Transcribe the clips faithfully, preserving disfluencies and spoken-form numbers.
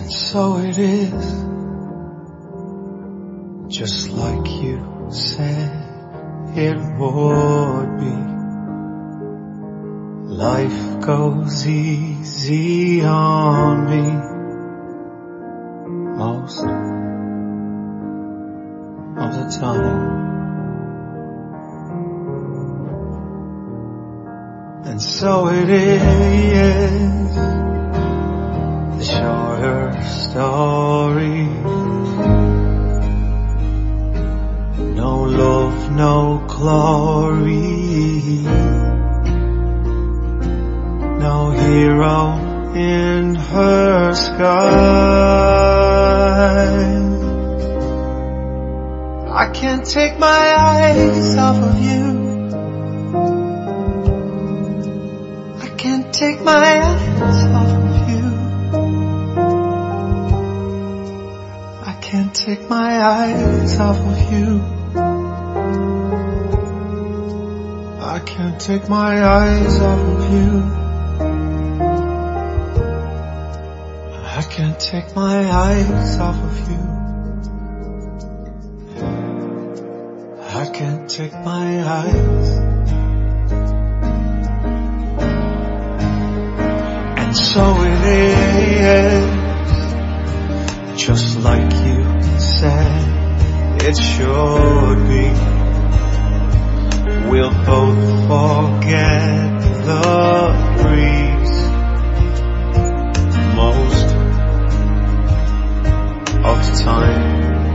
So it is, just like you said it would be. Life goes easy on me most of the time. And so it is, the shorter story. No love, no glory. No hero in her sky. I can't take my eyes off of you. I can't take my eyes off of you. I can't take my eyes off of you. I can't take my eyes off of you. I can't take my eyes off of you. I can't take my eyes. And so it is, just like you said it should be. We'll both forget the breeze most of the time.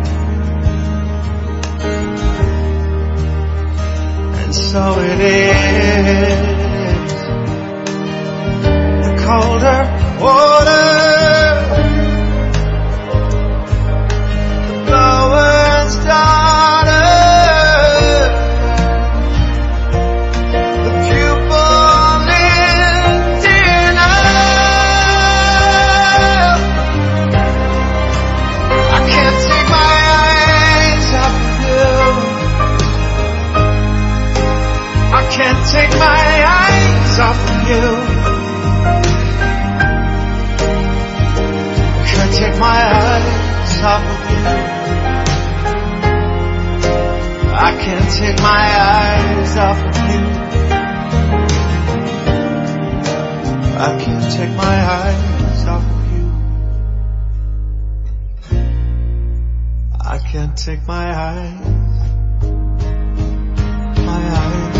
And so it is, the colder water, the blower's daughter, the pupil in dinner. I can't take my eyes off of you. I can't take my eyes off of you. I can't take my eyes off of you. I can't take my eyes off of you. I can't take my eyes off of you. I can't take my eyes, my eyes.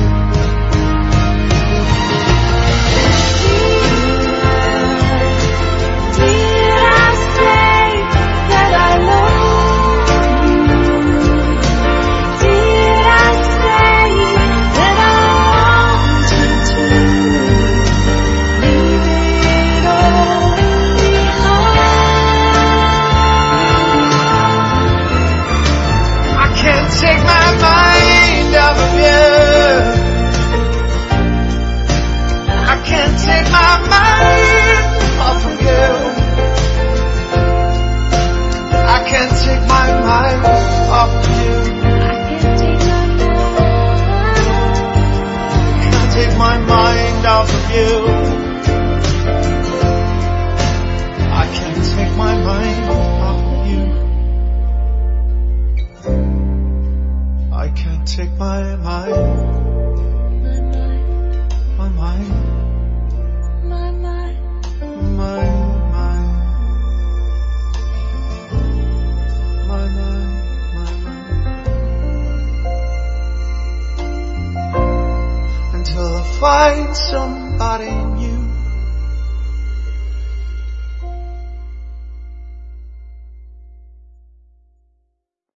Take my mind off of you. I can't take my mind off of you. I can't take my mind off of you. I can't take my mind off of you. I can't take my mind off of you. I can't take my mind, my mind, my mind, my mind, my mind, my mind, until I find somebody